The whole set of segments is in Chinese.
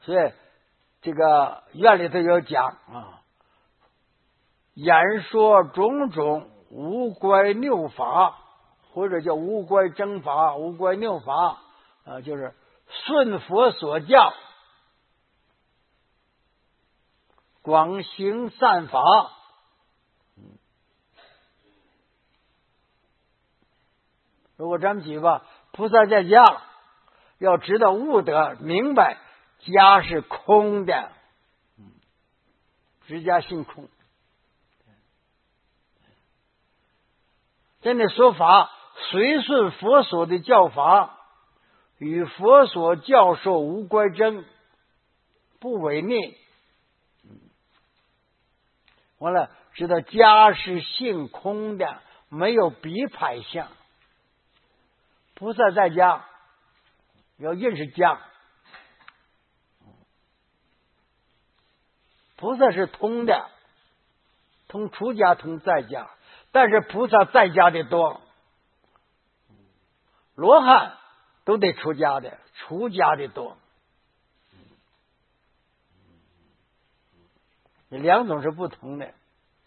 所以这个院里头有讲啊，演说种种无乖拗法，或者叫无乖正法、无乖拗法啊，就是顺佛所教，广行善法。如果咱们举吧，菩萨在家要知道悟得明白，家是空的，直家性空。真的说法，随顺佛所的教法，与佛所教授无乖争，不违逆。完了，知道家是性空的，没有比派相。菩萨在家要认识家，菩萨是通的，通出家，通在家，但是菩萨在家的多，罗汉都得出家的，出家的多。这两种是不同的。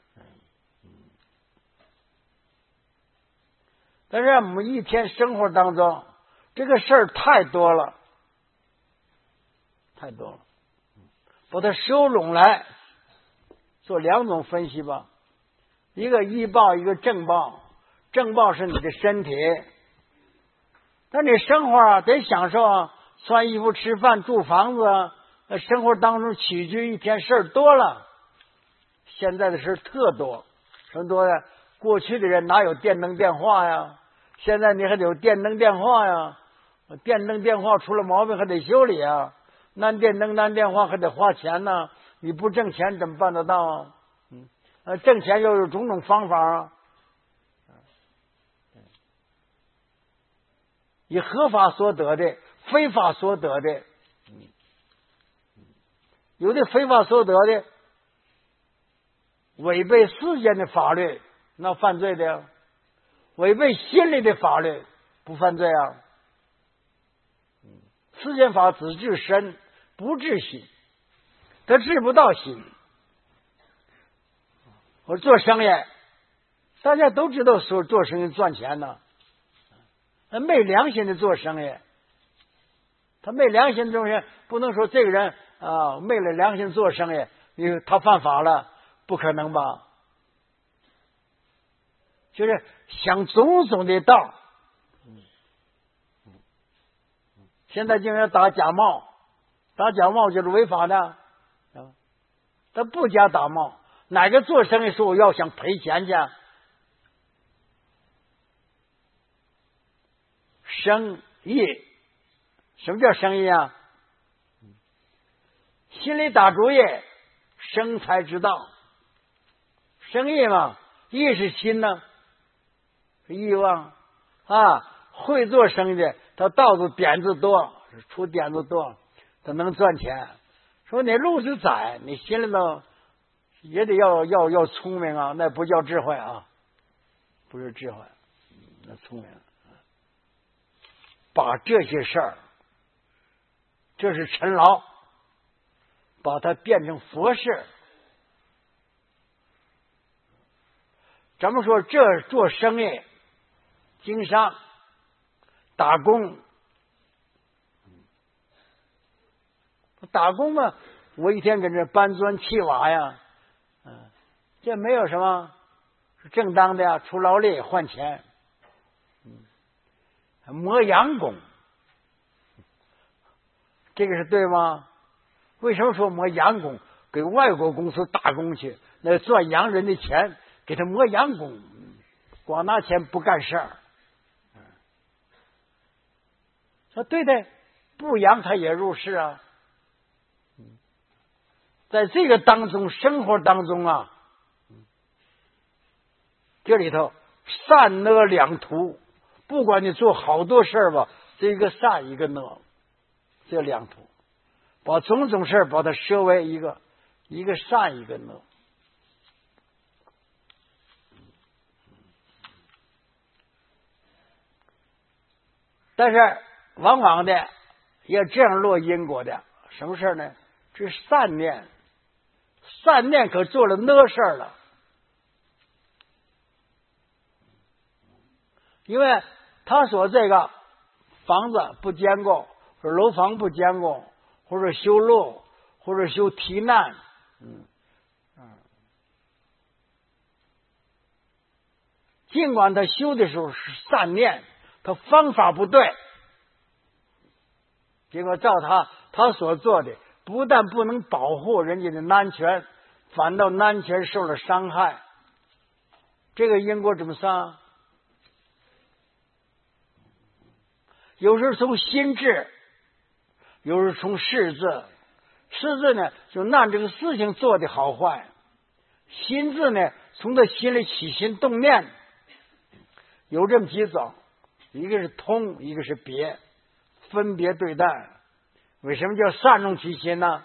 但是我们一天生活当中，这个事儿太多了，太多了，把它收拢来，做两种分析吧。一个依报，一个正报。正报是你的身体，但你生活啊得享受啊，穿衣服、吃饭、住房子啊，生活当中起居一天事儿多了。现在的事特多，什么多呢？过去的人哪有电灯电话呀？现在你还得有电灯电话呀，电灯电话出了毛病还得修理啊，难电灯难电话还得花钱呢，你不挣钱怎么办得到啊？挣钱又有种种方法啊，以合法所得的，非法所得的，有的非法所得的违背世间的法律，那犯罪的；违背心里的法律，不犯罪啊。世间法只治身，不治心，他治不到心。我做生意，大家都知道说做生意赚钱呢，没良心的做生意，他没良心的做生意，不能说这个人啊昧了良心做生意，他犯法了，不可能吧？就是想种种的道。现在竟然打假冒，打假冒就是违法的。他不加打冒，哪个做生意说我要想赔钱去？生意，什么叫生意啊？心里打主意，生财之道。生意嘛，意是心呢，欲望啊，会做生意的，他到处点子多，出点子多，他能赚钱。说你路子窄，你心里头也得要聪明啊，那不叫智慧啊，不是智慧，那聪明。把这些事儿，这是尘劳，把它变成佛事。咱们说这做生意、经商、打工，打工嘛，我一天跟这搬砖砌瓦呀，这没有什么是正当的呀，出劳力换钱。磨洋工，这个是对吗？为什么说磨洋工？给外国公司打工去，那赚洋人的钱，给他磨洋工，光拿钱不干事儿。说对的，不洋他也入世啊。在这个当中，生活当中啊，这里头善恶两途。不管你做好多事儿吧，这一个善一个恶，这两途，把种种事儿把它设为一个善一个恶。但是往往的也这样落因果的， 什么事呢？这是善念，善念可做了那事儿了。因为他说这个房子不坚固，或者楼房不坚固，或者修路，或者修堤难，尽管他修的时候是善念，他方法不对，结果照他所做的，不但不能保护人家的安全，反倒安全受了伤害。这个因果怎么算？有时候从心智，有时候从事字。事字呢，就按这个事情做的好坏；心字呢，从他心里起心动念。有这么几种，一个是通，一个是别，分别对待。为什么叫善用其心呢？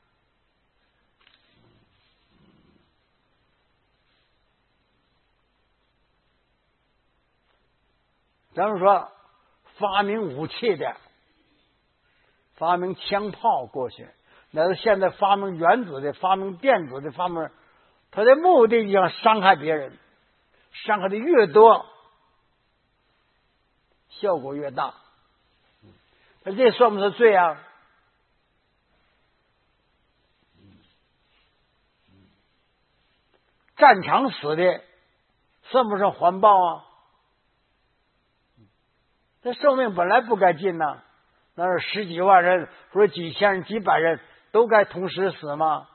咱们说发明武器的，发明枪炮过去，那是现在发明原子的，发明电子的，发明他的目的要伤害别人，伤害的越多，效果越大。那这算不算罪啊？战场死的算不算环抱啊？这寿命本来不该尽呐，那是十几万人或者几千人、几百人都该同时死吗？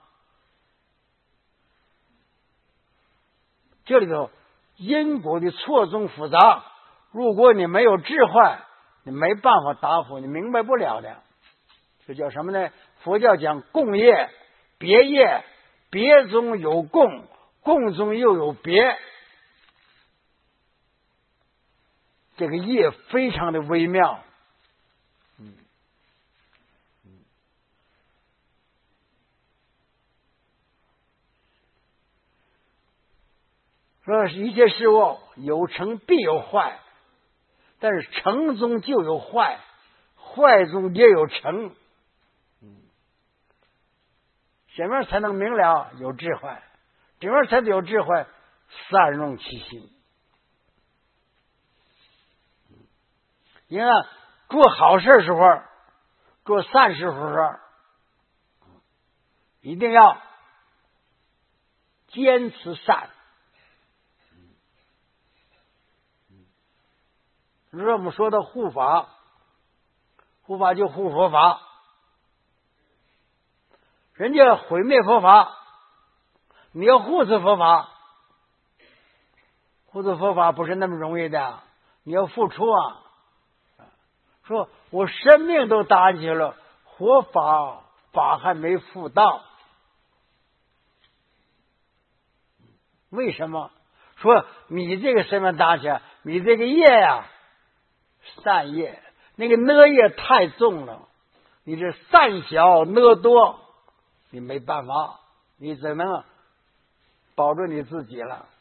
这里头因果的错综复杂，如果你没有智慧，你没办法答复，你明白不了的。这叫什么呢？佛教讲共业、别业，别中有共，共中又有别。这个业非常的微妙。说一切事物有成必有坏，但是成中就有坏，坏中也有成。什么样才能明了？有智慧。怎么样才得有智慧？善用其心。因为做好事时候，做善事时候，一定要坚持善。如果我们说到护法，护法就护佛法，人家毁灭佛法，你要护持佛法，护持佛法不是那么容易的，你要付出啊。说我生命都搭进去了，活法还没付到，为什么？说你这个生命搭起来，你这个业呀，善业，那个呢业太重了，你这善小呢多，你没办法，你只能保住你自己了。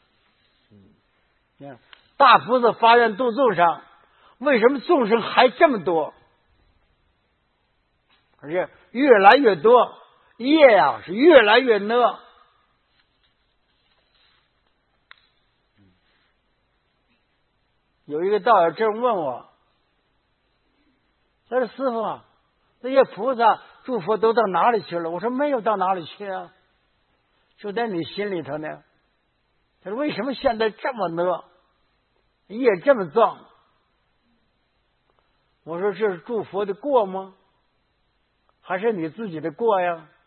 大菩萨发愿度众生，为什么众生还这么多？而且越来越多，业呀是越来越呢。有一个道友正问我，他说师父啊，那些菩萨诸佛都到哪里去了？我说没有到哪里去啊，就在你心里头呢。他说为什么现在这么呢？业这么重？我说这是诸佛的过吗？还是你自己的过呀？